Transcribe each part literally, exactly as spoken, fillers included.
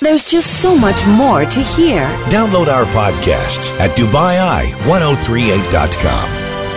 There's just so much more to hear. Download our podcasts at Dubai Eye ten thirty-eight dot com.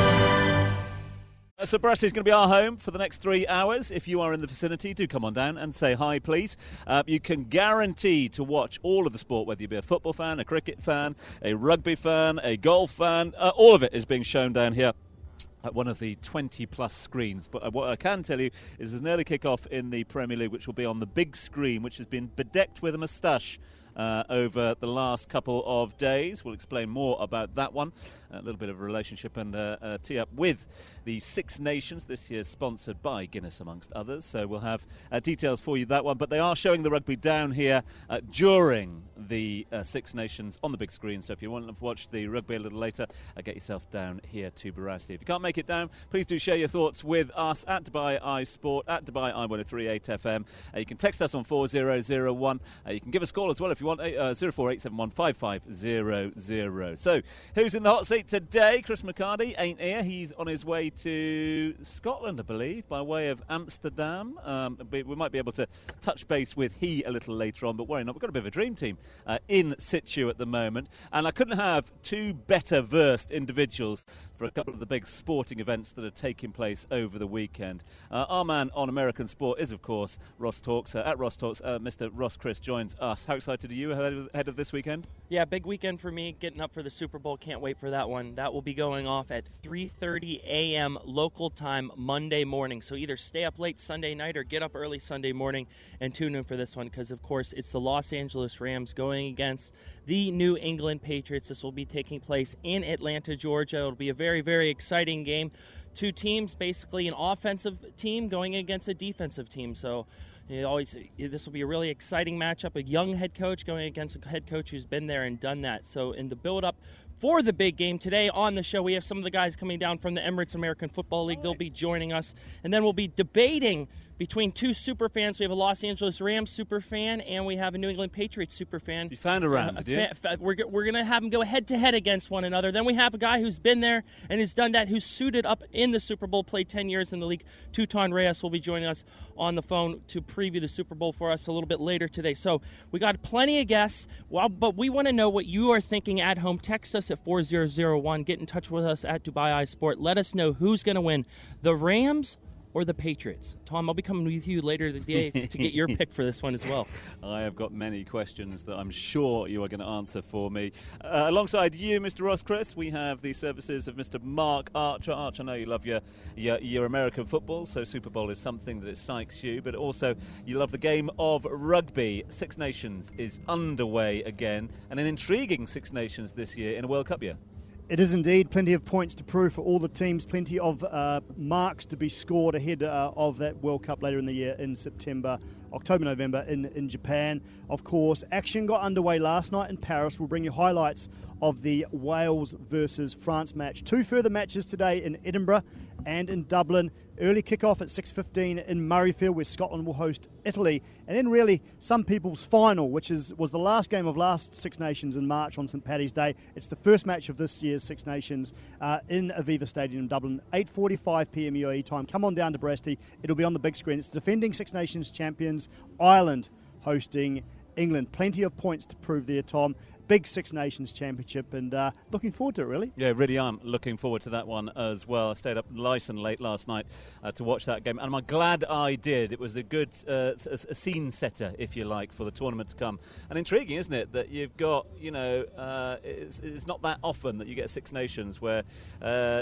So Brasty is going to be our home for the next three hours. If you are in the vicinity, do come on down and say hi, please. Uh, you can guarantee to watch all of the sport, whether you be a football fan, a cricket fan, a rugby fan, a golf fan. Uh, all of it is being shown down here at one of the twenty plus screens. But what I can tell you is there's an early kick-off in the Premier League, which will be on the big screen, which has been bedecked with a moustache Uh, over the last couple of days. We'll explain more about that one. A little bit of a relationship and uh, a tee-up with the Six Nations, this year sponsored by Guinness, amongst others. So we'll have uh, details for you, that one. But they are showing the rugby down here uh, during the uh, Six Nations on the big screen. So if you want to watch the rugby a little later, uh, get yourself down here to Barasti. If you can't make it down, please do share your thoughts with us at Dubai Eye Sport, at Dubai Eye ten thirty-eight F M. Uh, you can text us on four zero zero one. Uh, you can give us a call as well if you want. Uh, zero four eight seven one five five zero zero. So, who's in the hot seat today? Chris McCarty ain't here. He's on his way to Scotland, I believe, by way of Amsterdam. Um, we might be able to touch base with he a little later on, but worry not. We've got a bit of a dream team uh, in situ at the moment, and I couldn't have two better versed individuals for a couple of the big sporting events that are taking place over the weekend. Uh, our man on American sport is, of course, Ross Talks. Uh, at Ross Talks, uh, Mister Ross Chris joins us. How excited are you ahead of, ahead of this weekend? Yeah, big weekend for me, getting up for the Super Bowl. Can't wait for that one. That will be going off at three thirty a.m. local time Monday morning. So either stay up late Sunday night or get up early Sunday morning and tune in for this one because, of course, it's the Los Angeles Rams going against the New England Patriots. This will be taking place in Atlanta, Georgia. It'll be a very, very exciting game. Two teams, basically an offensive team going against a defensive team. So it always this will be a really exciting matchup. A young head coach going against a head coach who's been there and done that. So in the build-up for the big game today on the show, we have some of the guys coming down from the Emirates American Football League. They'll be joining us. And then we'll be debating between two super fans. We have a Los Angeles Rams super fan, and we have a New England Patriots super fan. You found a Ram, uh, did you? Fa- fa- we're we're going to have them go head-to-head against one another. Then we have a guy who's been there and has done that, who's suited up in the Super Bowl, played ten years in the league. Tuton Reyes will be joining us on the phone to preview the Super Bowl for us a little bit later today. So we got plenty of guests, well, but we want to know what you are thinking at home. Text us at four zero zero one. Get in touch with us at Dubai Eye Sport. Let us know who's going to win, the Rams or the Patriots. Tom, I'll be coming with you later today to get your pick for this one as well. I have got many questions that I'm sure you are going to answer for me. Uh, alongside you, Mister Ross Chris, we have the services of Mister Mark Archer. Archer, I know you love your, your, your American football, so Super Bowl is something that excites you, but also you love the game of rugby. Six Nations is underway again, and an intriguing Six Nations this year in a World Cup year. It is indeed plenty of points to prove for all the teams, plenty of uh, marks to be scored ahead uh, of that World Cup later in the year in September, October, November in, in Japan. Of course, action got underway last night in Paris. We'll bring you highlights of the Wales versus France match. Two further matches today in Edinburgh and in Dublin. Early kickoff at six fifteen in Murrayfield, where Scotland will host Italy. And then really some people's final, which is was the last game of last Six Nations in March on Saint Paddy's Day. It's the first match of this year's Six Nations uh, in Aviva Stadium in Dublin. eight forty-five p.m. U A E time. Come on down to Brasty. It'll be on the big screen. It's the defending Six Nations champions, Ireland, hosting England. Plenty of points to prove there, Tom. Big Six Nations Championship, and uh, looking forward to it, really. Yeah, really am looking forward to that one as well. I stayed up nice and late last night uh, to watch that game, and I'm glad I did. It was a good uh, a, a scene setter, if you like, for the tournament to come. And intriguing, isn't it, that you've got, you know, uh, it's, it's not that often that you get Six Nations where uh, uh,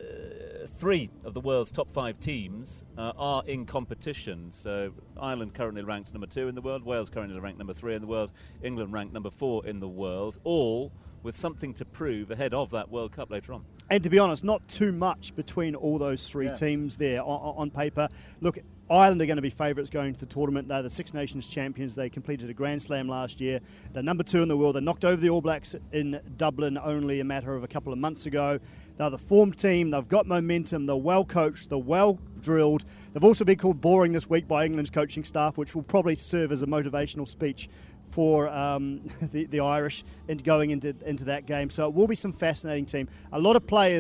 three of the world's top five teams uh, are in competition. So Ireland currently ranked number two in the world, Wales currently ranked number three in the world, England ranked number four in the world. All with something to prove ahead of that World Cup later on. And to be honest, not too much between all those three yeah. teams there on, on paper. Look, Ireland are going to be favourites going to the tournament. They're the Six Nations champions. They completed a Grand Slam last year. They're number two in the world. They knocked over the All Blacks in Dublin only a matter of a couple of months ago. They're the formed team. They've got momentum. They're well coached. They're well drilled. They've also been called boring this week by England's coaching staff, which will probably serve as a motivational speech for um, the, the Irish in going into into that game. So it will be some fascinating team. A lot of players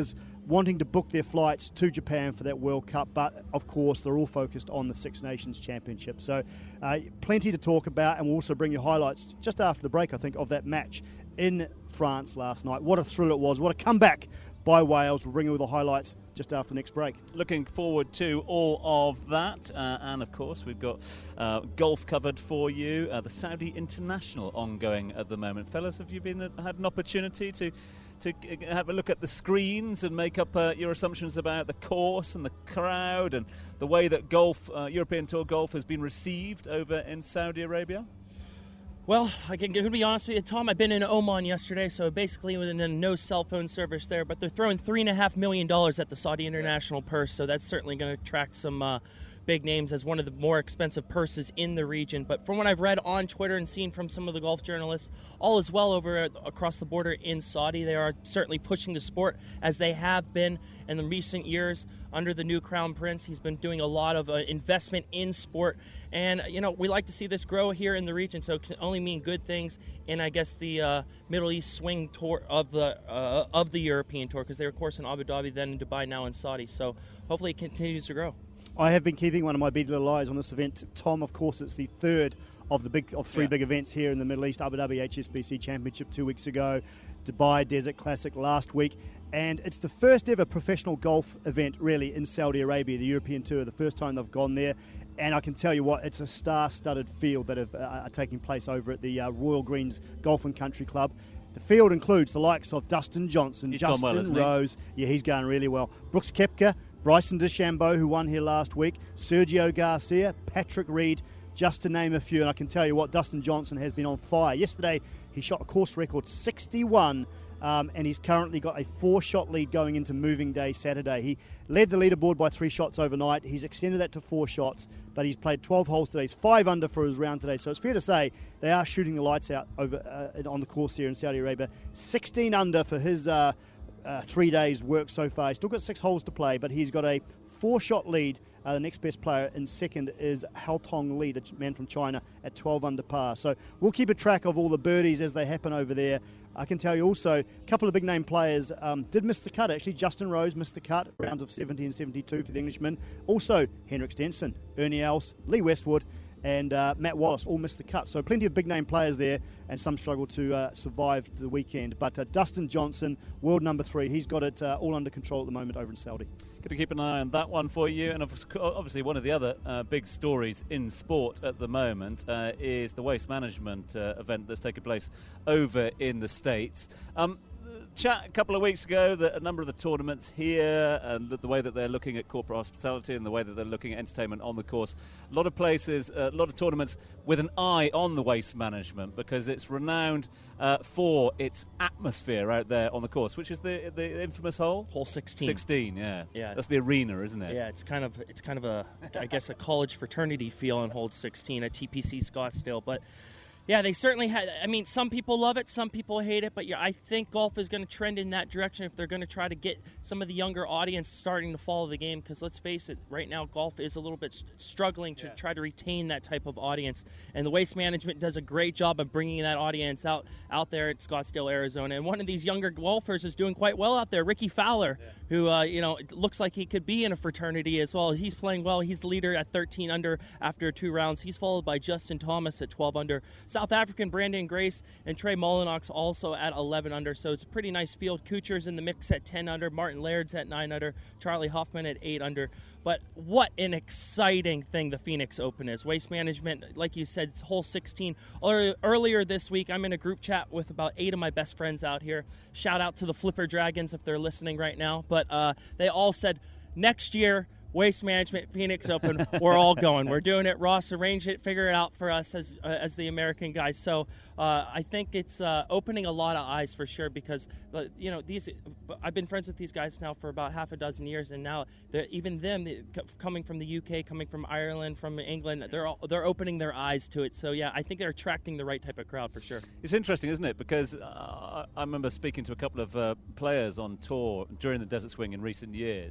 wanting to book their flights to Japan for that World Cup, but of course they're all focused on the Six Nations Championship. So uh, plenty to talk about, and we'll also bring you highlights just after the break, I think, of that match in France last night. What a thrill it was. What a comeback by Wales. We'll bring you all the highlights just after the next break. Looking forward to all of that. Uh, and, of course, we've got uh, golf covered for you. Uh, the Saudi International ongoing at the moment. Fellas, have you been uh, had an opportunity to to have a look at the screens and make up uh, your assumptions about the course and the crowd and the way that golf, uh, European Tour golf, has been received over in Saudi Arabia? Well, I can, to be honest with you, Tom, I've been in Oman yesterday, so basically with no cell phone service there, but they're throwing three and a half million dollars at the Saudi International purse, so that's certainly going to attract some uh, big names as one of the more expensive purses in the region. But from what I've read on Twitter and seen from some of the golf journalists, all is well over uh, across the border in Saudi. They are certainly pushing the sport as they have been in the recent years under the new Crown Prince. He's been doing a lot of uh, investment in sport, and you know, we like to see this grow here in the region, so it can only mean good things in, I guess, the uh, Middle East swing tour of the uh, of the European Tour, because they're of course in Abu Dhabi, then in Dubai, now in Saudi. So hopefully it continues to grow. I have been keeping one of my big little eyes on this event, Tom. Of course, it's the third of the big of three yeah. big events here in the Middle East. Abu Dhabi H S B C Championship two weeks ago, Dubai Desert Classic last week, and it's the first ever professional golf event really in Saudi Arabia, the European Tour, the first time they've gone there. And I can tell you what, it's a star-studded field that have, uh, are taking place over at the uh, Royal Greens Golf and Country Club. The field includes the likes of Dustin Johnson, he's Justin well, Rose. He? Yeah, he's going really well. Brooks Koepka, Bryson DeChambeau, who won here last week, Sergio Garcia, Patrick Reed, just to name a few. And I can tell you what, Dustin Johnson has been on fire. Yesterday, he shot a course record sixty-one, um, and he's currently got a four-shot lead going into Moving Day Saturday. He led the leaderboard by three shots overnight. He's extended that to four shots, but he's played twelve holes today. He's five under for his round today. So it's fair to say they are shooting the lights out over uh, on the course here in Saudi Arabia. sixteen under for his uh, uh, three days' work so far. He's still got six holes to play, but he's got a four-shot lead. Uh, the next best player in second is Hao Tong Li, the man from China, at twelve under par. So we'll keep a track of all the birdies as they happen over there. I can tell you also, a couple of big-name players um, did miss the cut, actually. Justin Rose missed the cut, rounds of seventy and seventy-two for the Englishman. Also, Henrik Stenson, Ernie Els, Lee Westwood, and uh, Matt Wallace all missed the cut. So plenty of big-name players there, and some struggle to uh, survive the weekend. But uh, Dustin Johnson, world number three, he's got it uh, all under control at the moment over in Saudi. Going to keep an eye on that one for you. And obviously one of the other uh, big stories in sport at the moment uh, is the waste management uh, event that's taking place over in the States. Um, chat a couple of weeks ago that a number of the tournaments here and the way that they're looking at corporate hospitality and the way that they're looking at entertainment on the course, a lot of places, a lot of tournaments with an eye on the waste management, because it's renowned uh, for its atmosphere out there on the course, which is the the infamous hole hole sixteen. sixteen, yeah, yeah, that's the arena, isn't it? Yeah, it's kind of it's kind of a I guess a college fraternity feel on hole sixteen at T P C Scottsdale, but. Yeah, they certainly had. I mean, some people love it, some people hate it, but yeah, I think golf is going to trend in that direction if they're going to try to get some of the younger audience starting to follow the game. Because let's face it, right now golf is a little bit st- struggling to yeah. try to retain that type of audience, and the Waste Management does a great job of bringing that audience out out there at Scottsdale, Arizona. And one of these younger golfers is doing quite well out there, Ricky Fowler, yeah. who uh, you know, it looks like he could be in a fraternity as well. He's playing well. He's the leader at thirteen under after two rounds. He's followed by Justin Thomas at twelve under. South African Brandon Grace and Trey Mullinox also at eleven under, so it's a pretty nice field. Kuchar's in the mix at ten under, Martin Laird's at nine under, Charlie Hoffman at eight under. But what an exciting thing the Phoenix Open is. Waste Management, like you said, it's hole sixteen. Earlier this week, I'm in a group chat with about eight of my best friends out here. Shout out to the Flipper Dragons if they're listening right now. But uh, they all said, next year, Waste Management Phoenix Open, we're all going. We're doing it. Ross arranged it, figure it out for us as uh, as the American guys. So uh, I think it's uh, opening a lot of eyes for sure, because uh, you know, these. I've been friends with these guys now for about half a dozen years, and now even them coming from the U K, coming from Ireland, from England, they're all, they're opening their eyes to it. So yeah, I think they're attracting the right type of crowd for sure. It's interesting, isn't it? Because uh, I remember speaking to a couple of uh, players on tour during the Desert Swing in recent years.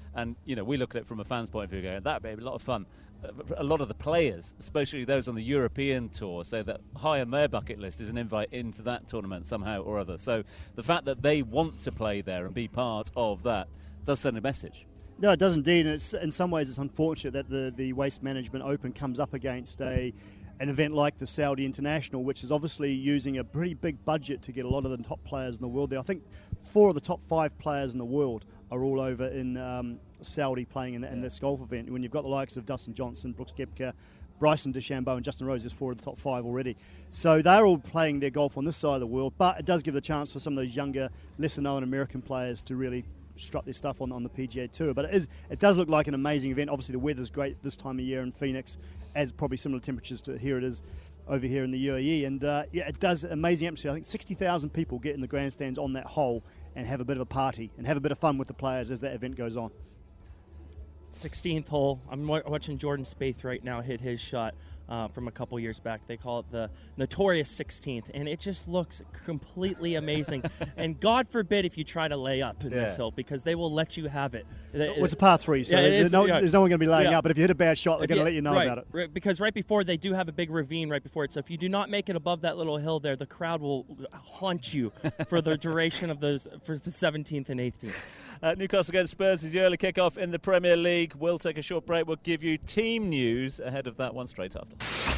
And, you know, we look at it from a fan's point of view going, that'd be a lot of fun. A lot of the players, especially those on the European tour, say that high on their bucket list is an invite into that tournament somehow or other. So the fact that they want to play there and be part of that does send a message. No, it does indeed, and it's, in some ways it's unfortunate that the, the Waste Management Open comes up against a an event like the Saudi International, which is obviously using a pretty big budget to get a lot of the top players in the world there. I think four of the top five players in the world are all over in um, Saudi playing in, the, in this golf event. When you've got the likes of Dustin Johnson, Brooks Koepka, Bryson DeChambeau and Justin Rose is four of the top five already. So they're all playing their golf on this side of the world, but it does give the chance for some of those younger, lesser-known American players to really strut their stuff on on the P G A Tour. But it is it does look like an amazing event. Obviously the weather's great this time of year in Phoenix, as probably similar temperatures to here it is over here in the U A E, and uh, yeah, it does amazing atmosphere. I think sixty thousand people get in the grandstands on that hole and have a bit of a party and have a bit of fun with the players as that event goes on. sixteenth hole. I'm wa- watching Jordan Spieth right now hit his shot uh, from a couple years back. They call it the notorious sixteenth, and it just looks completely amazing. And God forbid if you try to lay up in yeah. this hill, because they will let you have it. Well, it's a par three, so yeah, there's, is, no, yeah. there's no one going to be laying yeah. up. But if you hit a bad shot, they're going to let you know right, about it. Right, because right before they do have a big ravine right before it. So if you do not make it above that little hill there, the crowd will haunt you for the duration of those for the seventeenth and eighteenth. Uh, Newcastle against Spurs is the early kickoff in the Premier League. We'll take a short break. We'll give you team news ahead of that one straight after.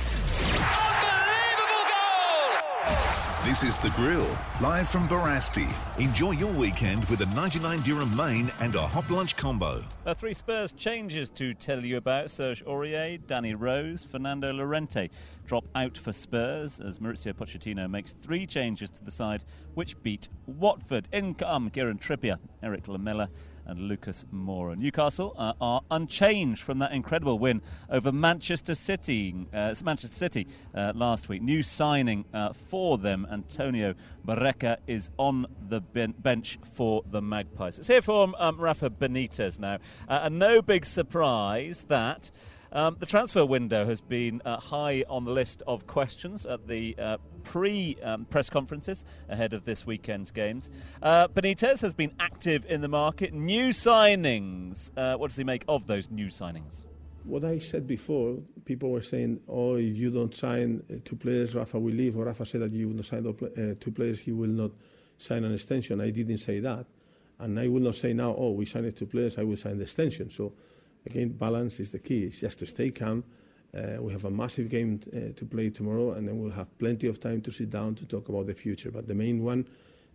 This is The Grill, live from Barasti. Enjoy your weekend with a ninety-nine dirham main and a hot lunch combo. Uh, three Spurs changes to tell you about. Serge Aurier, Danny Rose, Fernando Llorente drop out for Spurs as Mauricio Pochettino makes three changes to the side which beat Watford. In come Kieran Trippier, Eric Lamela and Lucas Moura. Newcastle uh, are unchanged from that incredible win over Manchester City uh, Manchester City uh, last week. New signing uh, for them, Antonio Barreca, is on the ben- bench for the Magpies. Let's hear from um, Rafa Benitez now. Uh, and no big surprise that Um, the transfer window has been uh, high on the list of questions at the uh, pre-press um, conferences ahead of this weekend's games. Uh, Benitez has been active in the market. New signings. Uh, what does he make of those new signings? What I said before, people were saying, oh, if you don't sign uh, two players, Rafa will leave. Or Rafa said that you will not sign uh, two players, he will not sign an extension. I didn't say that. And I will not say now, oh, we signed two players, I will sign the extension. So again, balance is the key. It's just to stay calm. Uh, we have a massive game uh, to play tomorrow, and then we'll have plenty of time to sit down to talk about the future. But the main one,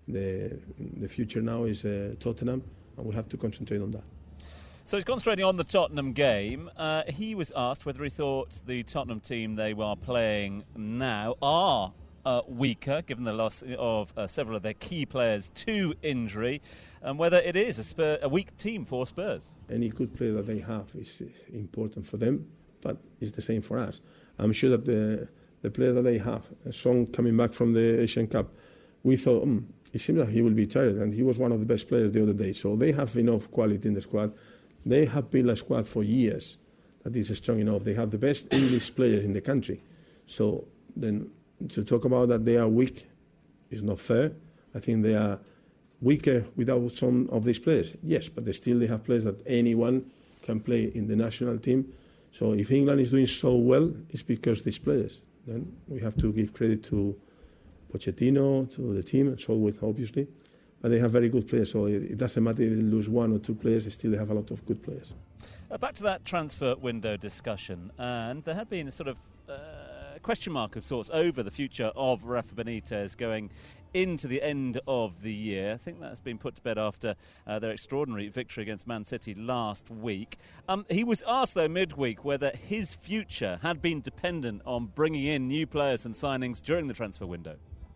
the the future now is uh, Tottenham, and we have to concentrate on that. So he's concentrating on the Tottenham game. Uh, he was asked whether he thought the Tottenham team they were playing now are Uh, weaker, given the loss of uh, several of their key players to injury, and whether it is a, Spur, a weak team for Spurs. Any good player that they have is important for them, but it's the same for us. I'm sure that the the player that they have, Son coming back from the Asian Cup, we thought, mm, it seems like he will be tired, and he was one of the best players the other day. So they have enough quality in the squad. They have built a squad for years that is strong enough. They have the best English player in the country. So then, to talk about that they are weak is not fair. I think they are weaker without some of these players. Yes, but they still they have players that anyone can play in the national team. So if England is doing so well, it's because these players. Then we have to give credit to Pochettino, to the team, and so with obviously. But they have very good players, so it doesn't matter if they lose one or two players, still they have a lot of good players. Uh, back to that transfer window discussion, and there had been a sort of uh, question mark of sorts over the future of Rafa Benitez going into the end of the year. I think that's been put to bed after uh, their extraordinary victory against Man City last week. Um, he was asked, though, midweek whether his future had been dependent on bringing in new players and signings during the transfer window.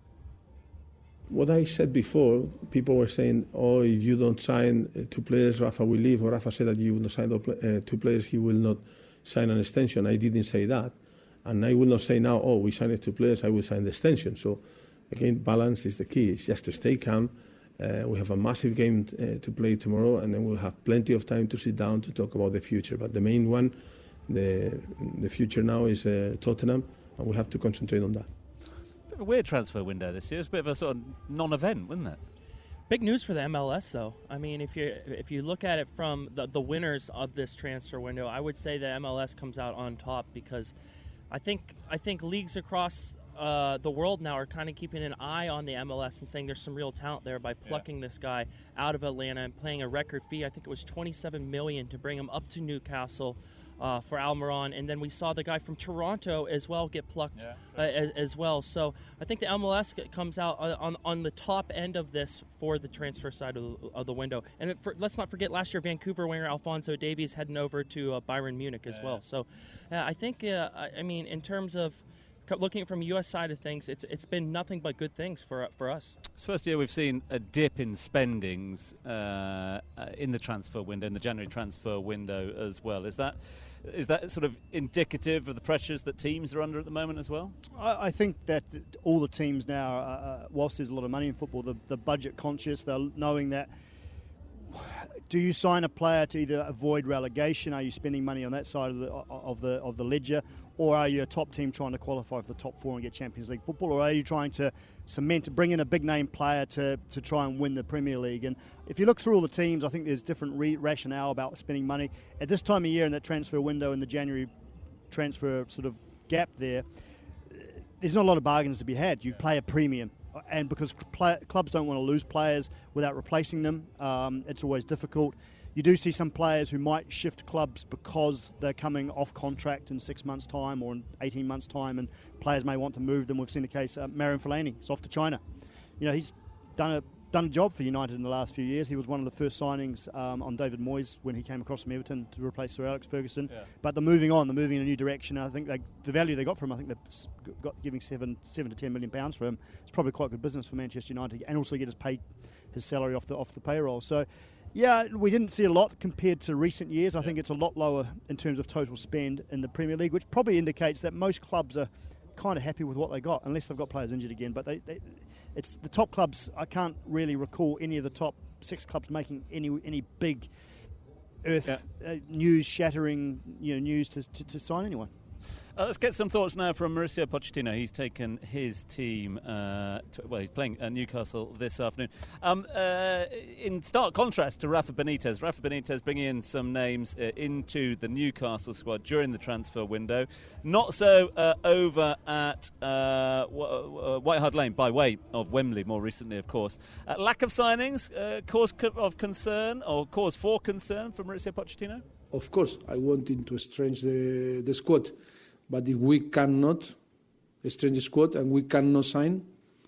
What I said before, people were saying, oh, if you don't sign uh, two players, Rafa will leave. Or Rafa said that you will not sign uh, two players, he will not sign an extension. I didn't say that. And I will not say now, oh, we signed two players, I will sign the extension. So, again, balance is the key. It's just to stay calm. Uh, we have a massive game uh, to play tomorrow, and then we'll have plenty of time to sit down to talk about the future. But the main one, the the future now is uh, Tottenham, and we have to concentrate on that. Bit of a weird transfer window this year. It's a bit of a sort of non-event, wasn't it? Big news for the M L S, though. I mean, if you if you look at it from the, the winners of this transfer window, I would say the M L S comes out on top, because I think I think leagues across uh, the world now are kind of keeping an eye on the M L S and saying there's some real talent there by plucking yeah. this guy out of Atlanta and paying a record fee. I think it was twenty-seven million dollars to bring him up to Newcastle. Uh, for Almiron, and then we saw the guy from Toronto as well get plucked yeah, uh, as, as well. So I think the M L S comes out on on the top end of this for the transfer side of the, of the window. And it, for, let's not forget, last year Vancouver winger Alphonso Davies heading over to uh, Bayern Munich as yeah, well. Yeah. So uh, I think, uh, I mean, in terms of looking from the U S side of things, it's it's been nothing but good things for for us. It's the first year we've seen a dip in spendings uh, uh, in the transfer window, in the January transfer window as well. Is that is that sort of indicative of the pressures that teams are under at the moment as well? I, I think that all the teams now, uh, whilst there's a lot of money in football, the, the budget conscious, they're knowing that. Do you sign a player to either avoid relegation? Are you spending money on that side of the of the of the ledger, or are you a top team trying to qualify for the top four and get Champions League football, or are you trying to cement, bring in a big name player to, to try and win the Premier League? And if you look through all the teams, I think there's different re- rationale about spending money at this time of year in that transfer window, in the January transfer sort of gap there. There's not a lot of bargains to be had. You play a premium. And because play, clubs don't want to lose players without replacing them, um, it's always difficult. You do see some players who might shift clubs because they're coming off contract in six months' time or in eighteen months' time, and players may want to move them. We've seen the case of uh, Marion Fellaini. He's off to China. You know, he's done a done a job for United in the last few years. He was one of the first signings um, on David Moyes when he came across from Everton to replace Sir Alex Ferguson. Yeah. But they're moving on. They're moving in a new direction. I think they, the value they got from him, I think they've got giving seven, seven to ten million pounds for him. It's probably quite good business for Manchester United, and also get his pay, his salary off the off the payroll. So, yeah, we didn't see a lot compared to recent years. I yeah. think it's a lot lower in terms of total spend in the Premier League, which probably indicates that most clubs are kind of happy with what they got, unless they've got players injured again. But they, they, it's the top clubs. I can't really recall any of the top six clubs making any any big earth yeah. uh, news shattering you know news to, to, to sign anyone. Uh, let's get some thoughts now from Mauricio Pochettino. He's taken his team, uh, to, well, he's playing at Newcastle this afternoon. Um, uh, in stark contrast to Rafa Benitez, Rafa Benitez bringing in some names uh, into the Newcastle squad during the transfer window. Not so uh, over at uh, White Hart Lane, by way of Wembley, more recently, of course. Uh, lack of signings, uh, cause of concern or cause for concern for Mauricio Pochettino? Of course, I want him to strengthen the, the squad, but if we cannot strengthen the squad and we cannot sign,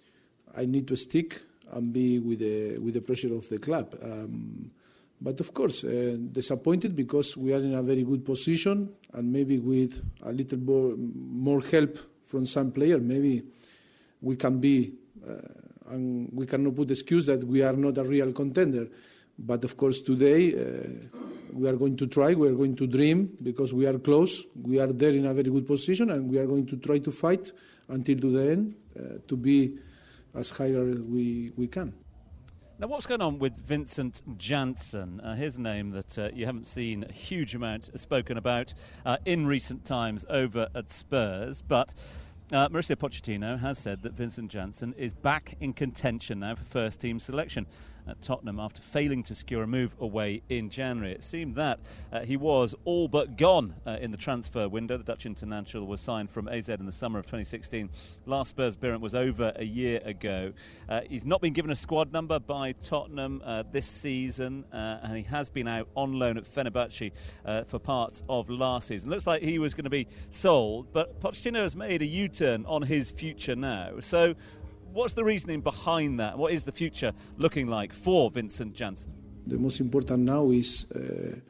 I need to stick and be with the with the pressure of the club. Um, but of course, uh, disappointed because we are in a very good position, and maybe with a little more, more help from some player, maybe we can be, uh, and we cannot put the excuse that we are not a real contender. But of course, today. Uh, We are going to try, we are going to dream, because we are close, we are there in a very good position, and we are going to try to fight until to the end uh, to be as high as we, we can. Now, what's going on with Vincent Janssen? Uh, his name that uh, you haven't seen a huge amount spoken about uh, in recent times over at Spurs, but Uh, Mauricio Pochettino has said that Vincent Janssen is back in contention now for first team selection at Tottenham after failing to secure a move away in January. It seemed that uh, he was all but gone uh, in the transfer window. The Dutch international was signed from A Z in the summer of twenty sixteen. Last Spurs appearance was over a year ago. Uh, he's not been given a squad number by Tottenham uh, this season, uh, and he has been out on loan at Fenerbahce uh, for parts of last season. Looks like he was going to be sold, but Pochettino has made a U-turn on his future now. So what's the reasoning behind that? What is the future looking like for Vincent Janssen? The most important now is uh,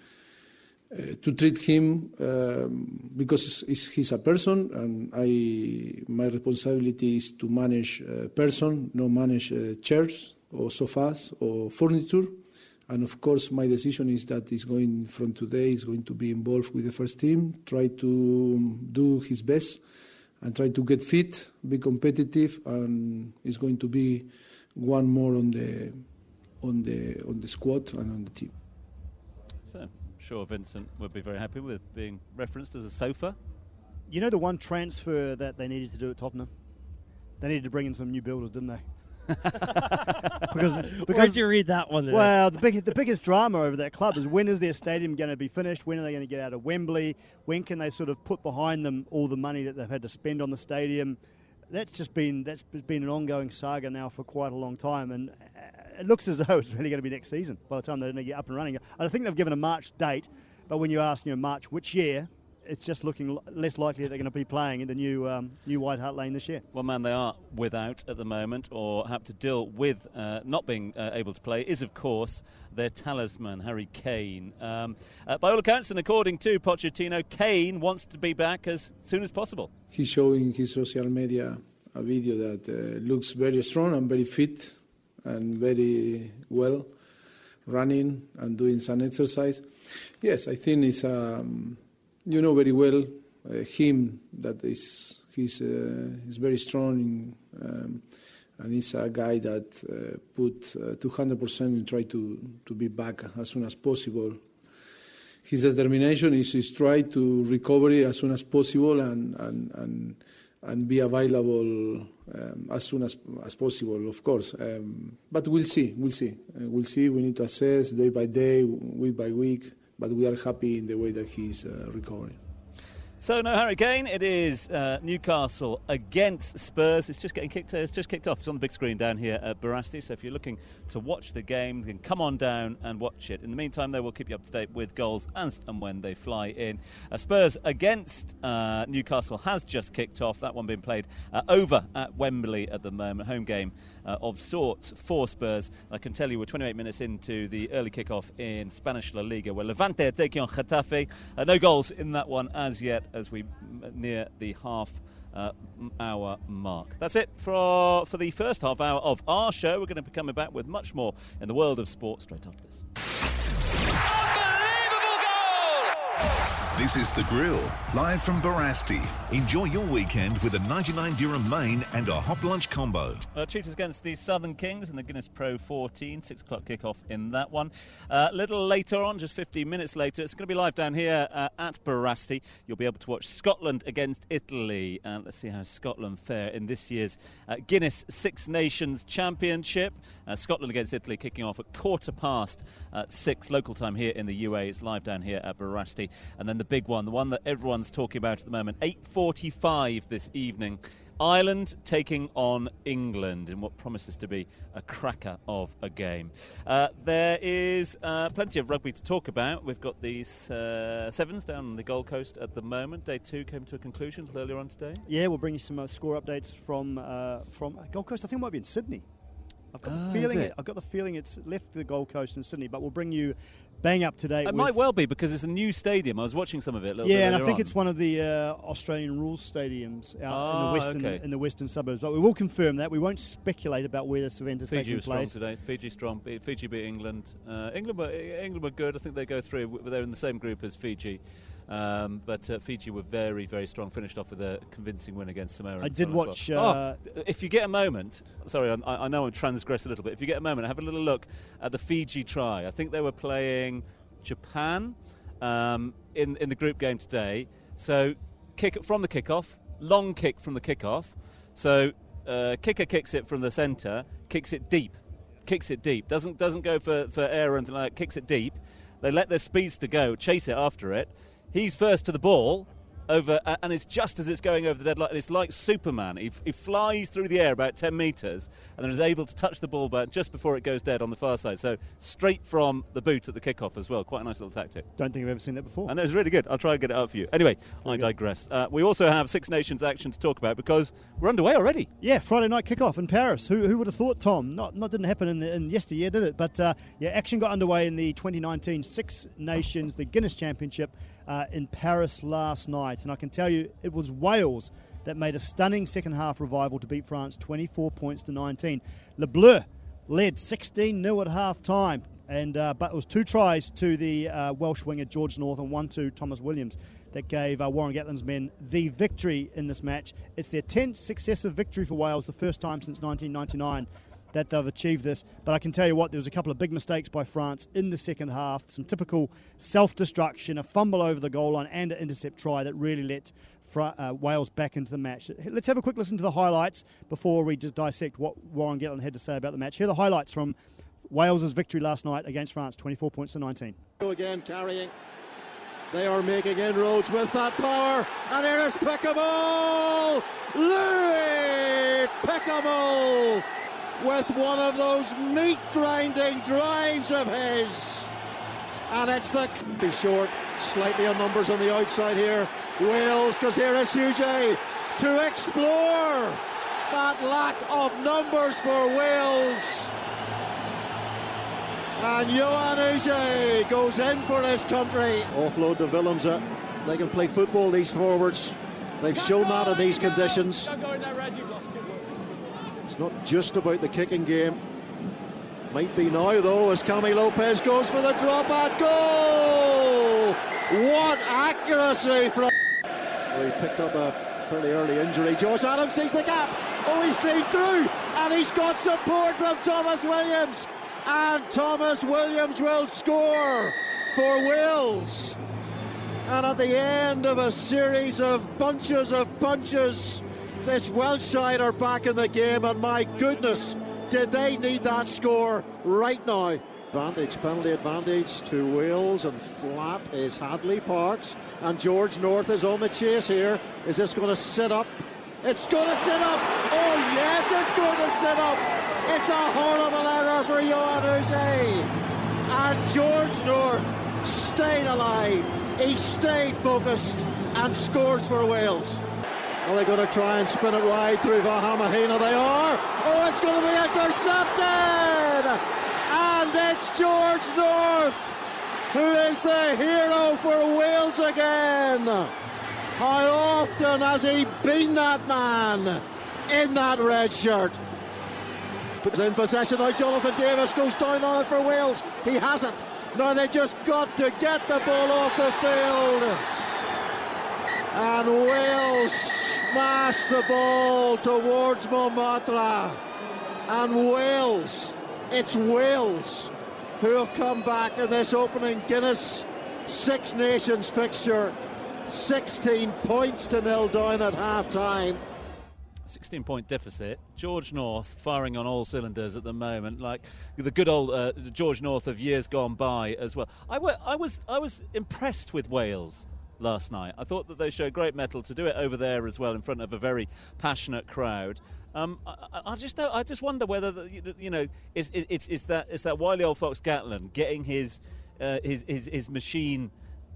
uh, to treat him um, because he's a person, and I my responsibility is to manage a person, not manage uh, chairs or sofas or furniture. And of course, my decision is that he's going from today, he's going to be involved with the first team, try to do his best, and try to get fit, be competitive, and it's going to be one more on the on the on the squad and on the team. So, I'm sure Vincent would be very happy with being referenced as a sofa. You know the one transfer that they needed to do at Tottenham? They needed to bring in some new builders, didn't they? because Where'd because you read that one today? well, the big the biggest drama over that club is when is their stadium going to be finished? When are they going to get out of Wembley? When can they sort of put behind them all the money that they've had to spend on the stadium? That's just been that's been an ongoing saga now for quite a long time, and it looks as though it's really going to be next season by the time they're going to get up and running. I think they've given a March date, but when you ask, you know, March which year, it's just looking l- less likely that they're going to be playing in the new um, new White Hart Lane this year. One man they are without at the moment, or have to deal with uh, not being uh, able to play, is of course their talisman, Harry Kane. Um, uh, by all accounts, and according to Pochettino, Kane wants to be back as soon as possible. He's showing his social media a video that uh, looks very strong and very fit and very well, running and doing some exercise. Yes, I think it's, um, you know very well, uh, him that is he's uh, is very strong in, um, and he's a guy that uh, put uh, two hundred percent and try to, to be back as soon as possible. His determination is to try to recover as soon as possible and and, and, and be available um, as soon as, as possible, of course. Um, but we'll see, we'll see. Uh, we'll see, we need to assess day by day, week by week, but we are happy in the way that he's uh, recovering. So no Harry Kane. It is uh, Newcastle against Spurs. It's just getting kicked. It's just kicked off. It's on the big screen down here at Barasti. So if you're looking to watch the game, then come on down and watch it. In the meantime, they will keep you up to date with goals as and when they fly in. Uh, Spurs against uh, Newcastle has just kicked off. That one being played uh, over at Wembley at the moment. Home game uh, of sorts for Spurs. I can tell you we're twenty-eight minutes into the early kickoff in Spanish La Liga, where Levante are taking on Getafe. Uh, no goals in that one as yet, as we near the half uh, hour mark. That's it for for the first half hour of our show. We're going to be coming back with much more in the world of sport straight after this. This is The Grill, live from Barasti. Enjoy your weekend with a ninety-nine dirham main and a hot lunch combo. Uh, Cheetahs against the Southern Kings in the Guinness Pro fourteen, six o'clock kickoff in that one. A uh, little later on, just fifteen minutes later, it's going to be live down here uh, at Barasti. You'll be able to watch Scotland against Italy. And uh, let's see how Scotland fare in this year's uh, Guinness Six Nations Championship. Uh, Scotland against Italy kicking off at quarter past uh, six local time here in the U A. It's live down here at Barasti. And then the big one, the one that everyone's talking about at the moment, eight forty-five this evening. Ireland taking on England in what promises to be a cracker of a game. Uh, there is uh, plenty of rugby to talk about. We've got these uh, sevens down on the Gold Coast at the moment. Day two came to a conclusion earlier on today. Yeah, we'll bring you some uh, score updates from uh, from Gold Coast. I think it might be in Sydney. I've got Ah, the feeling is it? it? I've got the feeling it's left the Gold Coast in Sydney, but we'll bring you bang up to date. It with might well be because it's a new stadium. I was watching some of it a little yeah, bit and I earlier think on. it's one of the uh, Australian rules stadiums out in Ah, the western okay. in the western suburbs. But we will confirm that. We won't speculate about where this event is Fiji taking was strong place. today. Fiji strong. Be- Fiji beat England. Uh, England were England were good. I think they go through. They're in the same group as Fiji. Um, but uh, Fiji were very, very strong. Finished off with a convincing win against Samoa. I and did so on as watch, well. uh, Oh, if you get a moment, sorry, I, I know I'm transgressed a little bit. If you get a moment, have a little look at the Fiji try. I think they were playing Japan um, in in the group game today. So kick from the kickoff, long kick from the kickoff. So uh, kicker kicks it from the centre, kicks it deep, kicks it deep. Doesn't doesn't go for for air or anything like that. Kicks it deep. They let their speedster go, chase it after it. He's first to the ball, over, uh, and it's just as it's going over the deadline. And it's like Superman. He, f- he flies through the air about ten metres and then is able to touch the ball back just before it goes dead on the far side. So straight from the boot at the kickoff as well. Quite a nice little tactic. Don't think I've ever seen that before. And it was really good. I'll try and get it up for you. Anyway, I digress. Uh, we also have Six Nations action to talk about because we're underway already. Yeah, Friday night kickoff in Paris. Who, who would have thought, Tom? Not not didn't happen in, the, in yesteryear, did it? But uh, yeah, action got underway in the twenty nineteen Six Nations, the Guinness Championship uh, in Paris last night. And I can tell you, it was Wales that made a stunning second half revival to beat France twenty-four points to nineteen. Le Bleu led sixteen nil at half time. And uh, but it was two tries to the uh, Welsh winger George North and one to Thomas Williams that gave uh, Warren Gatland's men the victory in this match. It's their tenth successive victory for Wales, the first time since nineteen ninety-nine that they've achieved this. But I can tell you what, there was a couple of big mistakes by France in the second half, some typical self-destruction, a fumble over the goal line and an intercept try that really let Uh, Wales back into the match. Let's have a quick listen to the highlights before we just dissect what Warren Gatland had to say about the match. Here are the highlights from Wales' victory last night against France, twenty-four points to nineteen. Again carrying. They are making inroads with that power, and here is Pickamole! Louis Pickamole with one of those meat-grinding drives of his. And it's the... Be short, slightly on numbers on the outside here. Wales, because here is Hughes to explore that lack of numbers for Wales. And Yoann Huget goes in for his country. Offload to Willems. They can play football, these forwards. They've shown that in these conditions. It's not just about the kicking game. Might be now, though, as Cami Lopez goes for the drop at goal. What accuracy from... Well, he picked up a fairly early injury. Josh Adams sees the gap. Oh, he's clean through. And he's got support from Thomas Williams. And Thomas Williams will score for Wales. And at the end of a series of bunches of punches, this Welsh side are back in the game. And my goodness, did they need that score right now. Advantage, penalty advantage to Wales, and flat is Hadley Parks, and George North is on the chase here. Is this going to sit up? It's going to sit up! Oh yes, it's going to sit up! It's a horrible error for Yoann Huget. And George North stayed alive. He stayed focused and scores for Wales. Are they going to try and spin it wide through Vahamahina? They are! Oh, it's going to be intercepted! And it's George North who is the hero for Wales again. How often has he been that man in that red shirt? But in possession now, Jonathan Davis goes down on it for Wales. He hasn't. Now they just got to get the ball off the field. And Wales smash the ball towards Montmartre. And Wales... It's Wales who have come back in this opening Guinness Six Nations fixture. sixteen points to nil down at half-time. sixteen point deficit. George North firing on all cylinders at the moment, like the good old uh, George North of years gone by as well. I, w- I was I was impressed with Wales last night. I thought that they showed great mettle to do it over there as well in front of a very passionate crowd. Um, I, I just don't, I just wonder whether the, you know is it's is that is that wily old fox Gatland getting his uh, his, his his machine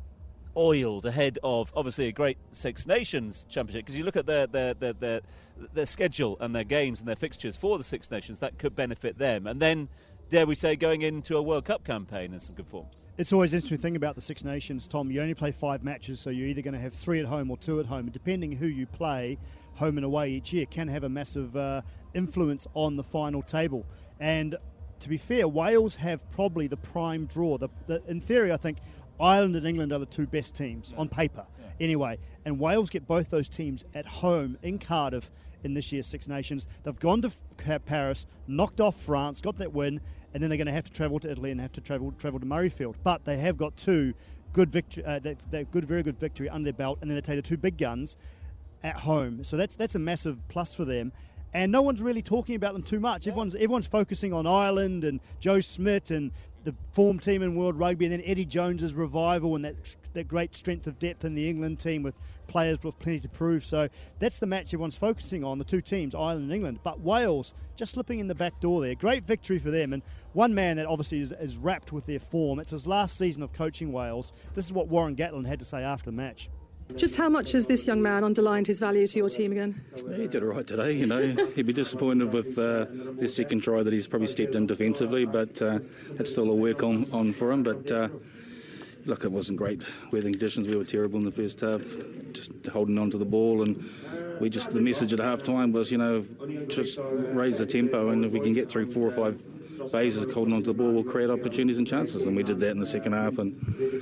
oiled ahead of obviously a great Six Nations championship, because you look at their their, their their their schedule and their games and their fixtures for the Six Nations, that could benefit them, and then dare we say going into a World Cup campaign in some good form. It's always an interesting thing about the Six Nations, Tom. You only play five matches, so you're either going to have three at home or two at home. And depending who you play, home and away each year, can have a massive uh, influence on the final table. And to be fair, Wales have probably the prime draw. The, the, in theory, I think Ireland and England are the two best teams yeah. on paper. Yeah. Anyway, and Wales get both those teams at home in Cardiff in this year's Six Nations. They've gone to Paris, knocked off France, got that win, and then they're going to have to travel to Italy and have to travel travel to Murrayfield. But they have got two good victory, uh, they, they're good, very good victory under their belt, and then they take the two big guns at home. So that's that's a massive plus for them. And no one's really talking about them too much. Everyone's everyone's focusing on Ireland and Joe Schmidt and the form team in World Rugby, and then Eddie Jones's revival and that that great strength of depth in the England team with players with plenty to prove. So that's the match everyone's focusing on, the two teams, Ireland and England. But Wales just slipping in the back door there. Great victory for them. And one man that obviously is, is wrapped with their form. It's his last season of coaching Wales. This is what Warren Gatland had to say after the match. Just how much has this young man underlined his value to your team again? He did all right today, you know. He'd be disappointed with uh, his second try that he's probably stepped in defensively, but uh, that's still a work on, on for him. But uh, look, it wasn't great weather conditions. We were terrible in the first half, just holding on to the ball, and we just, the message at half time was, you know, just raise the tempo, and if we can get through four or five Bazers holding onto the ball will create opportunities and chances, and we did that in the second half. And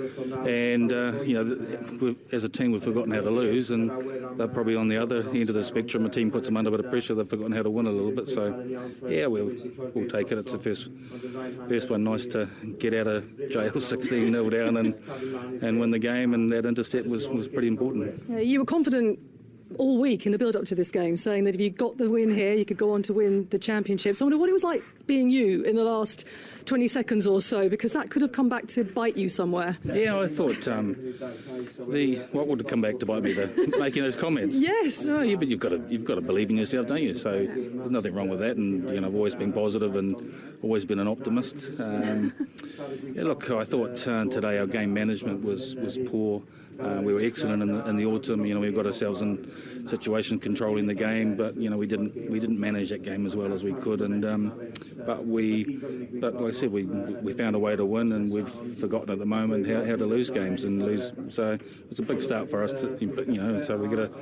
and uh, you know, we've, as a team, we've forgotten how to lose, and they're probably on the other end of the spectrum. A team puts them under a bit of pressure, they've forgotten how to win a little bit. So yeah, we'll we'll take it. It's the first first one. Nice to get out of jail sixteen nil down and and win the game, and that intercept was was pretty important. Yeah, you were confident all week in the build-up to this game, saying that if you got the win here, you could go on to win the championship. So I wonder what it was like being you in the last twenty seconds or so, because that could have come back to bite you somewhere. Yeah, I thought um, the what would have come back to bite me, the making those comments. Yes. No, yeah, but you've got to you've got to believe in yourself, don't you? So there's nothing wrong with that, and you know, I've always been positive and always been an optimist. Um, yeah, look, I thought uh, today our game management was was poor. Uh, we were excellent in the, in the autumn. You know, we got ourselves in situation controlling the game, but you know, we didn't we didn't manage that game as well as we could. And um, but we, but like I said, we we found a way to win, and we've forgotten at the moment how, how to lose games and lose. So it's a big start for us to, you know. So we got a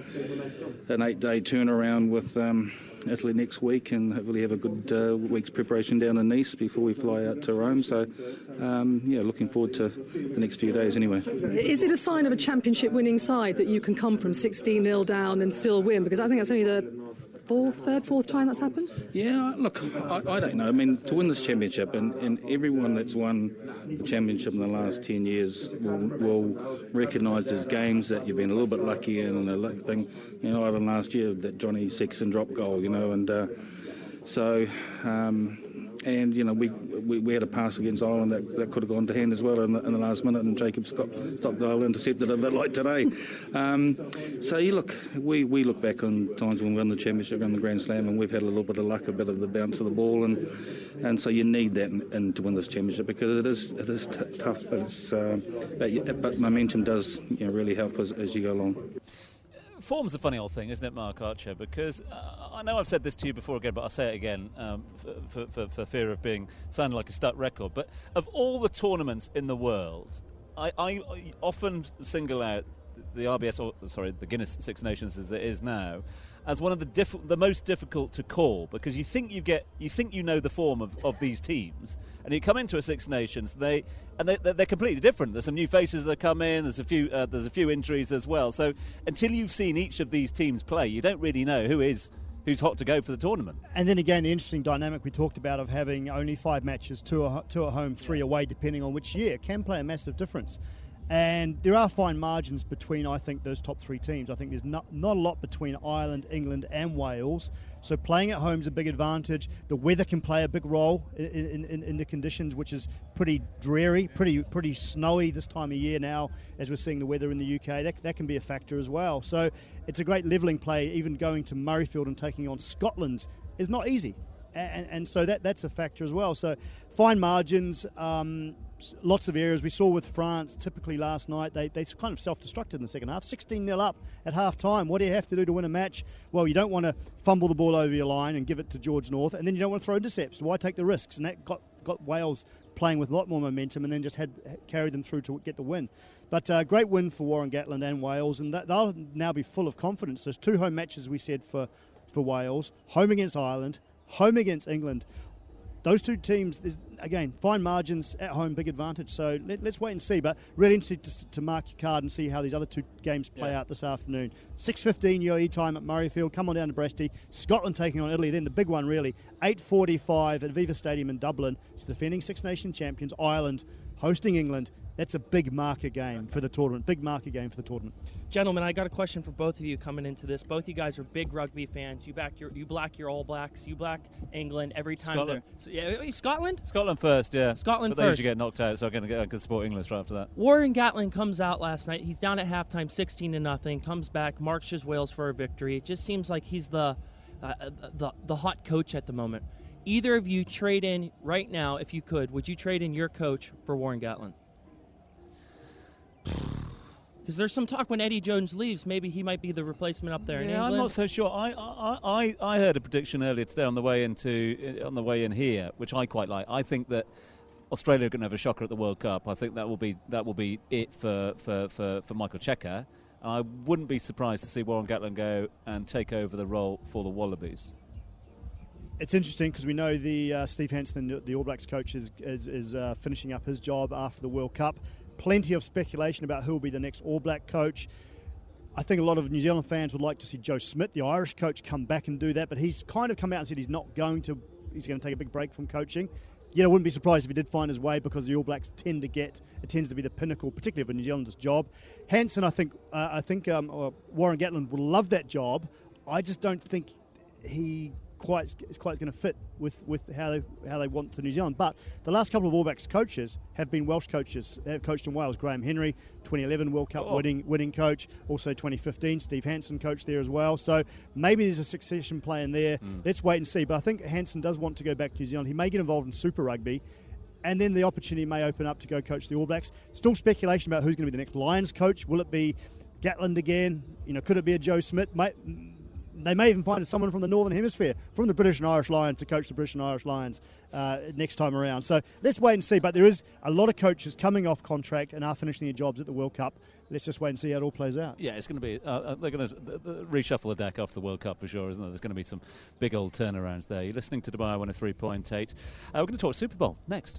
an eight day turnaround with Um, Italy next week, and hopefully have a good uh, week's preparation down in Nice before we fly out to Rome. So, um, yeah, looking forward to the next few days anyway. Is it a sign of a championship winning side that you can come from sixteen nil down and still win? Because I think that's only the fourth, third, fourth time that's happened? Yeah, look, I, I don't know. I mean, to win this championship, and, and everyone that's won the championship in the last ten years will, will recognise there's games that you've been a little bit lucky in, and a lucky thing. You know, Ireland last year, that Johnny Sexton drop goal, you know, and uh, so... Um, And, you know, we, we we had a pass against Ireland that, that could have gone to hand as well in the, in the last minute, and Jacob Scott, Stockdale intercepted it a bit like today. Um, so, you look, we, we look back on times when we won the championship and the Grand Slam, and we've had a little bit of luck, a bit of the bounce of the ball, and and so you need that in, in to win this championship, because it is it is t- tough, but, it's, uh, but, but momentum does, you know, really help as, as you go along. Form's a funny old thing, isn't it, Mark Archer? Because uh, I know I've said this to you before again, but I'll say it again um, for, for, for fear of being sounding like a stuck record. But of all the tournaments in the world, I, I often single out the R B S, or sorry, the Guinness Six Nations as it is now, as one of the diff- the most difficult to call, because you think you get you think you know the form of, of these teams, and you come into a Six Nations, they and they, they're completely different. There's some new faces that come in. There's a few uh, there's a few injuries as well. So until you've seen each of these teams play, you don't really know who is who's hot to go for the tournament. And then again, the interesting dynamic we talked about of having only five matches, two at, two at home, three away, depending on which year, can play a massive difference. And there are fine margins between, I think, those top three teams. I think there's not not a lot between Ireland, England and Wales. So playing at home is a big advantage. The weather can play a big role in, in, in the conditions, which is pretty dreary, pretty pretty snowy this time of year now, as we're seeing the weather in the U K. That, that can be a factor as well. So it's a great levelling play. Even going to Murrayfield and taking on Scotland is not easy. And, and so that that's a factor as well. So fine margins, um, lots of areas. We saw with France, typically last night, they, they kind of self-destructed in the second half. sixteen nil up at half-time. What do you have to do to win a match? Well, you don't want to fumble the ball over your line and give it to George North, and then you don't want to throw intercepts. Why take the risks? And that got, got Wales playing with a lot more momentum, and then just had carried them through to get the win. But uh, great win for Warren Gatland and Wales, and that, they'll now be full of confidence. There's two home matches, we said, for, for Wales. Home against Ireland, home against England. Those two teams, again, fine margins at home, big advantage. So let, let's wait and see. But really interested to, to mark your card and see how these other two games play yeah. out this afternoon. six fifteen U A E time at Murrayfield. Come on down to Bresty. Scotland taking on Italy. Then the big one, really, eight forty-five at Aviva Stadium in Dublin. It's the defending Six Nations champions, Ireland, hosting England. That's a big marker game for the tournament. Big marker game for the tournament. Gentlemen, I got a question for both of you coming into this. Both you guys are big rugby fans. You back your, you black your All Blacks. You black England every time. Scotland. So, yeah, Scotland. Scotland first, yeah. Scotland but first. But they usually get knocked out, so I'm going to support England right after that. Warren Gatland comes out last night. He's down at halftime, sixteen to nothing. Comes back, marches Wales for a victory. It just seems like he's the uh, the the hot coach at the moment. Either of you trade in right now, if you could. Would you trade in your coach for Warren Gatland? Because there's some talk when Eddie Jones leaves, maybe he might be the replacement up there yeah, in England. I'm not so sure. I, I I I heard a prediction earlier today on the way into on the way in here, which I quite like. I think that Australia are going to have a shocker at the World Cup. I think that will be that will be it for for, for, for Michael Cheika. I wouldn't be surprised to see Warren Gatland go and take over the role for the Wallabies. It's interesting because we know the uh, Steve Hansen, the All Blacks coach, is, is, is uh, finishing up his job after the World Cup. Plenty of speculation about who will be the next All Black coach. I think a lot of New Zealand fans would like to see Joe Schmidt, the Irish coach, come back and do that, but he's kind of come out and said he's not going to, he's going to take a big break from coaching. Yet I wouldn't be surprised if he did find his way, because the All Blacks tend to get, it tends to be the pinnacle, particularly of a New Zealander's job. Hansen, I think, uh, I think um, uh, Warren Gatland will love that job. I just don't think he quite is quite going to fit with, with how they how they want to New Zealand. But the last couple of All Blacks coaches have been Welsh coaches. They have coached in Wales. Graham Henry, twenty eleven World Cup oh. winning winning coach. Also twenty fifteen, Steve Hansen coached there as well. So maybe there's a succession plan there. Mm. Let's wait and see. But I think Hansen does want to go back to New Zealand. He may get involved in Super Rugby, and then the opportunity may open up to go coach the All Blacks. Still speculation about who's going to be the next Lions coach. Will it be Gatland again? You know, could it be a Joe Schmidt? May, They may even find someone from the Northern Hemisphere, from the British and Irish Lions, to coach the British and Irish Lions uh, next time around. So let's wait and see. But there is a lot of coaches coming off contract and are finishing their jobs at the World Cup. Let's just wait and see how it all plays out. Yeah, it's going to be. Uh, they're going to reshuffle the deck after the World Cup for sure, isn't there? There's going to be some big old turnarounds there. You're listening to Dubai one oh three point eight. Uh, we're going to talk Super Bowl next.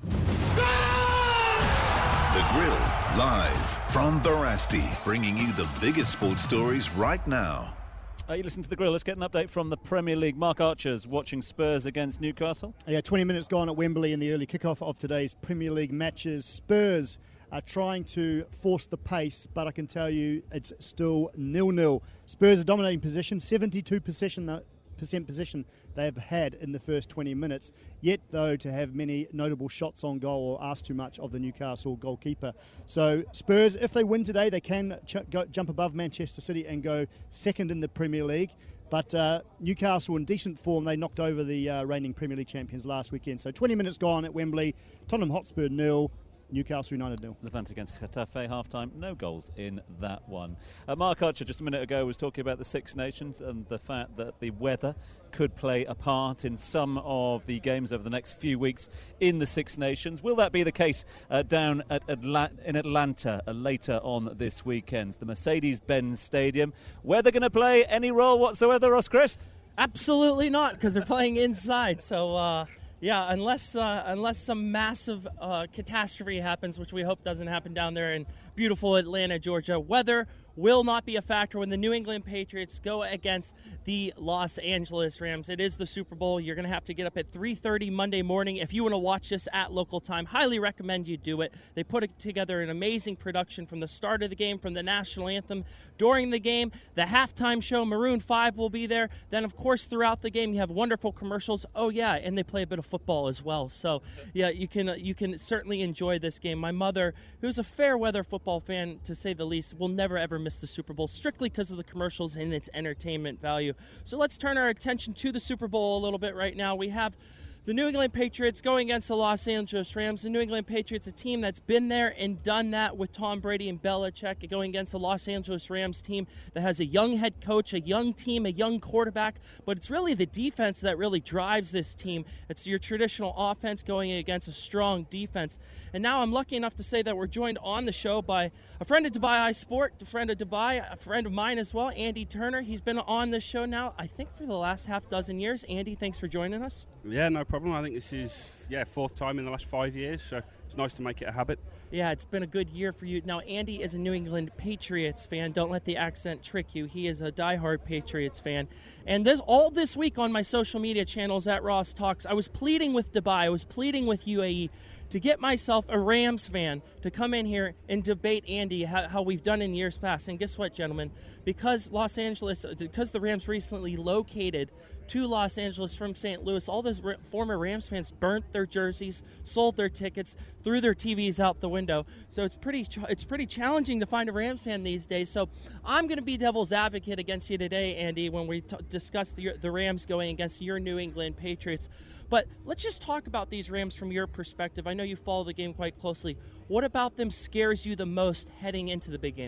The Grill, live from Barasti, bringing you the biggest sports stories right now. Uh, you listen to The Grill. Let's get an update from the Premier League. Mark Archer's watching Spurs against Newcastle. Yeah, twenty minutes gone at Wembley in the early kickoff of today's Premier League matches. Spurs are trying to force the pace, but I can tell you it's still nil-nil. Spurs are dominating position, seventy-two percent percent position they've had in the first twenty minutes, yet though to have many notable shots on goal or ask too much of the Newcastle goalkeeper. So Spurs, if they win today, they can ch- go, jump above Manchester City and go second in the Premier League. But uh, Newcastle in decent form, they knocked over the uh, reigning Premier League champions last weekend. So twenty minutes gone at Wembley, Tottenham Hotspur nil, Newcastle United nil. Levante against Getafe, half-time, no goals in that one. Uh, Mark Archer just a minute ago was talking about the Six Nations and the fact that the weather could play a part in some of the games over the next few weeks in the Six Nations. Will that be the case uh, down at Atla- in Atlanta uh, later on this weekend? The Mercedes-Benz Stadium. Weather going to play any role whatsoever, Ross Christ? Absolutely not, because they're playing inside. So, uh, yeah, unless uh, unless some massive uh, catastrophe happens, which we hope doesn't happen down there in beautiful Atlanta, Georgia, weather will not be a factor when the New England Patriots go against the Los Angeles Rams. It is the Super Bowl. You're going to have to get up at three thirty Monday morning. If you want to watch this at local time, highly recommend you do it. They put together an amazing production from the start of the game, from the national anthem, during the game, the halftime show, Maroon five will be there. Then, of course, throughout the game, you have wonderful commercials. Oh, yeah, and they play a bit of football as well. So, yeah, you can uh, you can certainly enjoy this game. My mother, who's a fair weather football fan, to say the least, will never, ever miss the Super Bowl, strictly because of the commercials and its entertainment value. So let's turn our attention to the Super Bowl a little bit right now. We have the New England Patriots going against the Los Angeles Rams. The New England Patriots, a team that's been there and done that with Tom Brady and Belichick, going against the Los Angeles Rams team that has a young head coach, a young team, a young quarterback, but it's really the defense that really drives this team. It's your traditional offense going against a strong defense. And now I'm lucky enough to say that we're joined on the show by a friend of Dubai iSport, a friend of Dubai, a friend of mine as well, Andy Turner. He's been on this show now, I think, for the last half dozen years. Andy, thanks for joining us. Yeah, no problem. I think this is, yeah, fourth time in the last five years, so it's nice to make it a habit. Yeah, it's been a good year for you. Now, Andy is a New England Patriots fan. Don't let the accent trick you. He is a diehard Patriots fan. And this all this week on my social media channels at Ross Talks, I was pleading with Dubai, I was pleading with U A E to get myself a Rams fan to come in here and debate Andy how, how we've done in years past. And guess what, gentlemen? Because Los Angeles, because the Rams recently located to Los Angeles from Saint Louis, all those r- former Rams fans burnt their jerseys, sold their tickets, threw their T Vs out the window. So it's pretty ch- it's pretty challenging to find a Rams fan these days. So I'm going to be devil's advocate against you today, Andy, when we t- discuss the, the Rams going against your New England Patriots. But let's just talk about these Rams from your perspective. I know you follow the game quite closely. What about them scares you the most heading into the big game?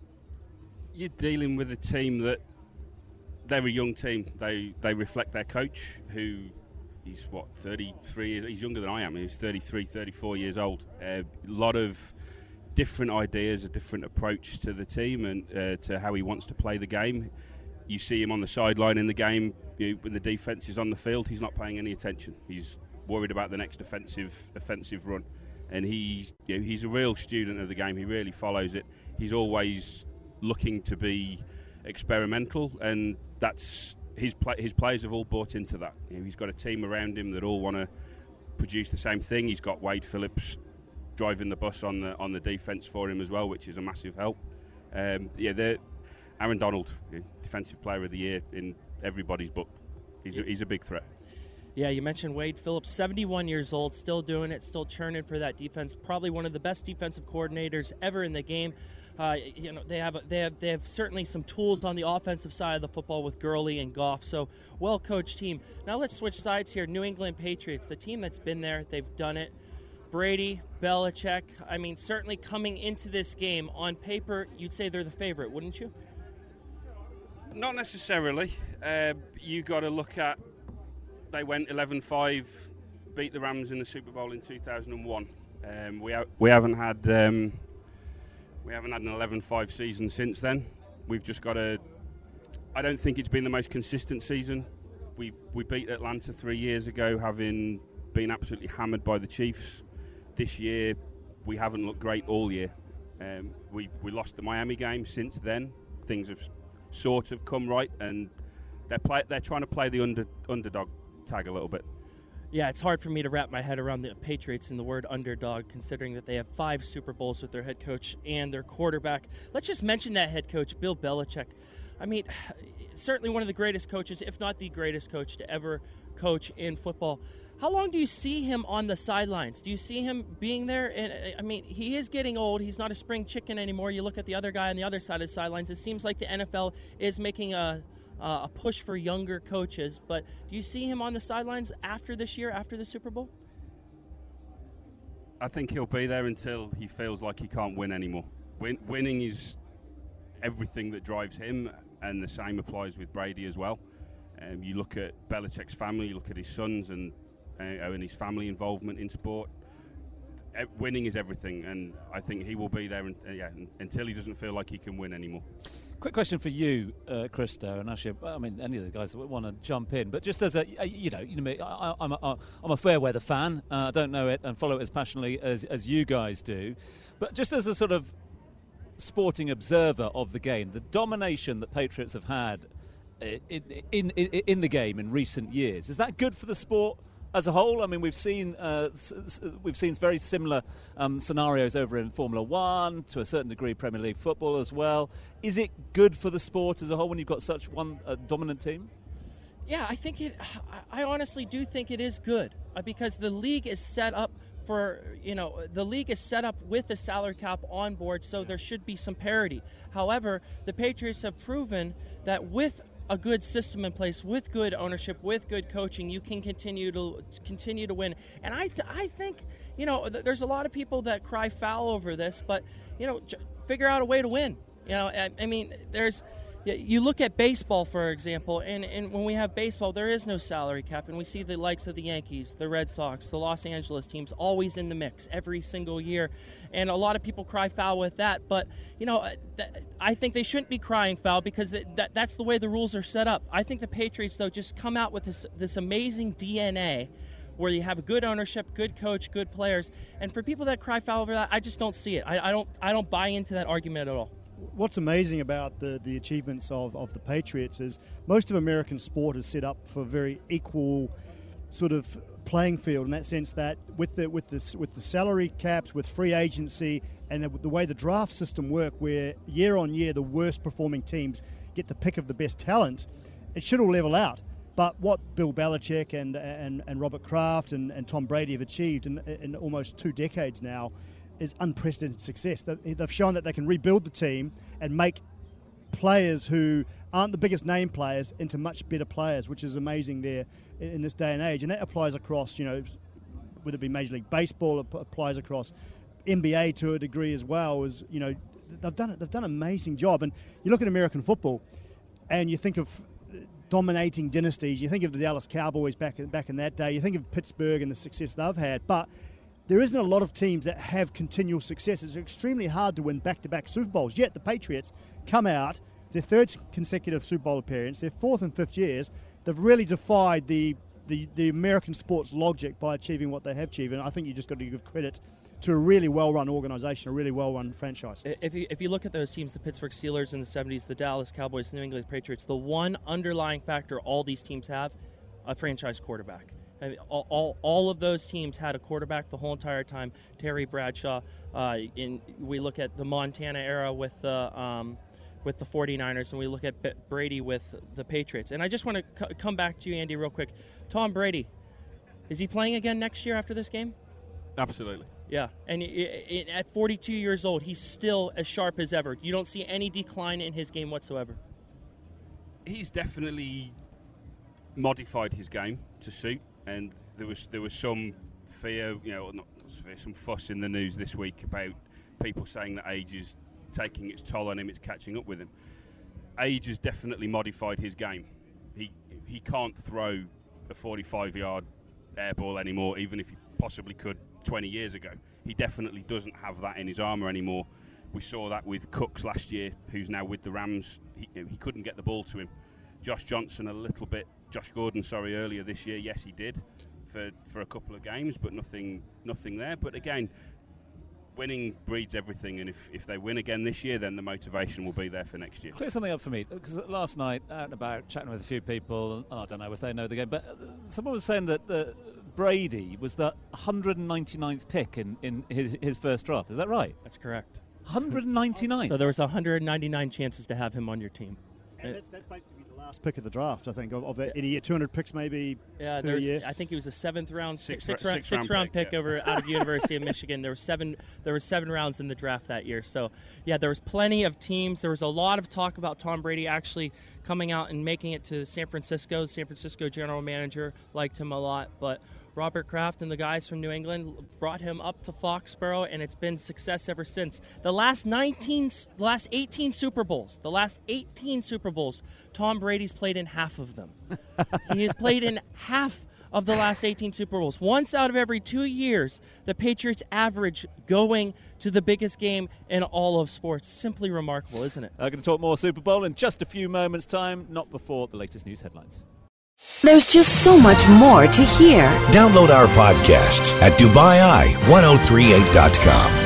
You're dealing with a team that they're a young team. They they reflect their coach, who he's what thirty-three years. He's younger than I am. He's thirty-three, thirty-four years old. A uh, lot of different ideas, a different approach to the team and uh, to how he wants to play the game. you see him on the sideline in the game, you know, when the defence is on the field, he's not paying any attention. He's worried about the next offensive offensive run, and he's you know, he's a real student of the game. He really follows it. He's always looking to be experimental, and that's his play, his players have all bought into that. You know, he's got a team around him that all want to produce the same thing. He's got Wade Phillips driving the bus on the on the defence for him as well, which is a massive help. Um, yeah, they're Aaron Donald, Defensive Player of the Year in everybody's book. He's a, he's a big threat. Yeah, you mentioned Wade Phillips, seventy-one years old, still doing it, still churning for that defense. Probably one of the best defensive coordinators ever in the game. Uh, you know, they have they have they have certainly some tools on the offensive side of the football with Gurley and Goff. So well-coached team. Now let's switch sides here. New England Patriots, the team that's been there, they've done it. Brady, Belichick. I mean, certainly coming into this game on paper, you'd say they're the favorite, wouldn't you? Not necessarily. Uh, you got to look at, they went eleven five, beat the Rams in the Super Bowl in two thousand one. Um, we ha- we haven't had um, we haven't had an eleven five season since then. We've just got to. I don't think it's been the most consistent season. We we beat Atlanta three years ago, having been absolutely hammered by the Chiefs. This year, we haven't looked great all year. Um, we we lost the Miami game. Since then, things have sort of come right, and they're play, they're trying to play the under, underdog tag a little bit. Yeah, it's hard for me to wrap my head around the Patriots and the word underdog, considering that they have five Super Bowls with their head coach and their quarterback. Let's just mention that head coach, Bill Belichick. I mean, certainly one of the greatest coaches, if not the greatest coach to ever coach in football. How long do you see him on the sidelines? Do you see him being there? And I mean, he is getting old. He's not a spring chicken anymore. You look at the other guy on the other side of the sidelines. It seems like the N F L is making a, uh, a push for younger coaches. But do you see him on the sidelines after this year, after the Super Bowl? I think he'll be there until he feels like he can't win anymore. Win- winning is everything that drives him, and the same applies with Brady as well. Um, you look at Belichick's family, you look at his sons, and Uh, and his family involvement in sport. Uh, winning is everything, and I think he will be there in, uh, yeah, until he doesn't feel like he can win anymore. Quick question for you, uh, Christo, and actually, I mean, any of the guys that want to jump in, but just as a, a you know, you know, I, I'm a, I'm a fair weather fan. Uh, I don't know it and follow it as passionately as as you guys do, but just as a sort of sporting observer of the game, the domination that Patriots have had in in, in, in the game in recent years, is that good for the sport as a whole? I mean, we've seen uh, we've seen very similar um, scenarios over in Formula One, to a certain degree Premier League football as well. Is it good for the sport as a whole when you've got such one uh, dominant team? Yeah, I think it. I honestly do think it is good uh, because the league is set up for, you know, the league is set up with the salary cap on board, so there should be some parity. However, the Patriots have proven that with a good system in place, with good ownership, with good coaching, you can continue to continue to win. And I th- I think, you know, th- there's a lot of people that cry foul over this, but, you know, j- figure out a way to win. You know, I, I mean, there's, you look at baseball, for example, and, and when we have baseball, there is no salary cap, and we see the likes of the Yankees, the Red Sox, the Los Angeles teams always in the mix every single year, and a lot of people cry foul with that, but, you know, th- I think they shouldn't be crying foul because th- that, that's the way the rules are set up. I think the Patriots, though, just come out with this, this amazing D N A where you have a good ownership, good coach, good players, and for people that cry foul over that, I just don't see it. I, I don't I don't buy into that argument at all. What's amazing about the, the achievements of, of the Patriots is most of American sport is set up for a very equal sort of playing field, in that sense that with the with the with the salary caps, with free agency, and the way the draft system work, where year on year the worst performing teams get the pick of the best talent, it should all level out. But what Bill Belichick and and, and Robert Kraft and, and Tom Brady have achieved in, in almost two decades now is unprecedented success. They've shown that they can rebuild the team and make players who aren't the biggest name players into much better players, which is amazing there in this day and age. And that applies across, you know, whether it be Major League Baseball, it applies across N B A to a degree as well. As you know, they've done they've done an amazing job. And you look at American football, and you think of dominating dynasties. You think of the Dallas Cowboys back in, back in that day. You think of Pittsburgh and the success they've had, but there isn't a lot of teams that have continual success. It's extremely hard to win back-to-back Super Bowls. Yet the Patriots come out their third consecutive Super Bowl appearance, their fourth and fifth years. They've really defied the, the, the American sports logic by achieving what they have achieved, and I think you just got to give credit to a really well-run organisation, a really well-run franchise. If you, if you look at those teams, the Pittsburgh Steelers in the seventies, the Dallas Cowboys, the New England Patriots, the one underlying factor all these teams have, a franchise quarterback. I mean, all, all, all of those teams had a quarterback the whole entire time. Terry Bradshaw. Uh, in we look at the Montana era with the um, with the 49ers, and we look at B- Brady with the Patriots. And I just want to c- come back to you, Andy, real quick. Tom Brady, is he playing again next year after this game? Absolutely. Yeah, and it, it, at forty-two years old, he's still as sharp as ever. You don't see any decline in his game whatsoever. He's definitely modified his game to suit, and there was there was some fear, you know, not fear, some fuss in the news this week about people saying that age is taking its toll on him, it's catching up with him. Age has definitely modified his game. He he can't throw a forty-five-yard air ball anymore, even if he possibly could twenty years ago. He definitely doesn't have that in his armour anymore. We saw that with Cooks last year, who's now with the Rams. He, he couldn't get the ball to him. Josh Johnson a little bit, Josh Gordon, sorry, earlier this year, yes, he did for, for a couple of games, but nothing nothing there. But again, winning breeds everything, and if, if they win again this year, then the motivation will be there for next year. Clear something up for me, because last night, out and about, chatting with a few people, I don't know if they know the game, but someone was saying that the Brady was the one hundred ninety-ninth pick in, in his, his first draft. Is that right? That's correct. one hundred ninety-nine. So there was one hundred ninety-nine chances to have him on your team. And that's, that's basically the last pick of the draft, I think, of, of that any year. two hundred picks maybe yeah, per year. I think he was a seventh round, six, six, ra- round, six, six round, round pick, pick yeah. over out of the University of Michigan. There were seven. There were seven rounds in the draft that year. So yeah, there was plenty of teams. There was a lot of talk about Tom Brady actually coming out and making it to San Francisco. San Francisco general manager liked him a lot, but Robert Kraft and the guys from New England brought him up to Foxborough, and it's been success ever since. The last nineteen, the last eighteen Super Bowls, the last eighteen Super Bowls, Tom Brady's played in half of them. He has played in half of the last eighteen Super Bowls. Once out of every two years, the Patriots average going to the biggest game in all of sports. Simply remarkable, isn't it? I'm going to talk more Super Bowl in just a few moments' time, not before the latest news headlines. There's just so much more to hear. Download our podcasts at Dubai Eye ten thirty-eight dot com.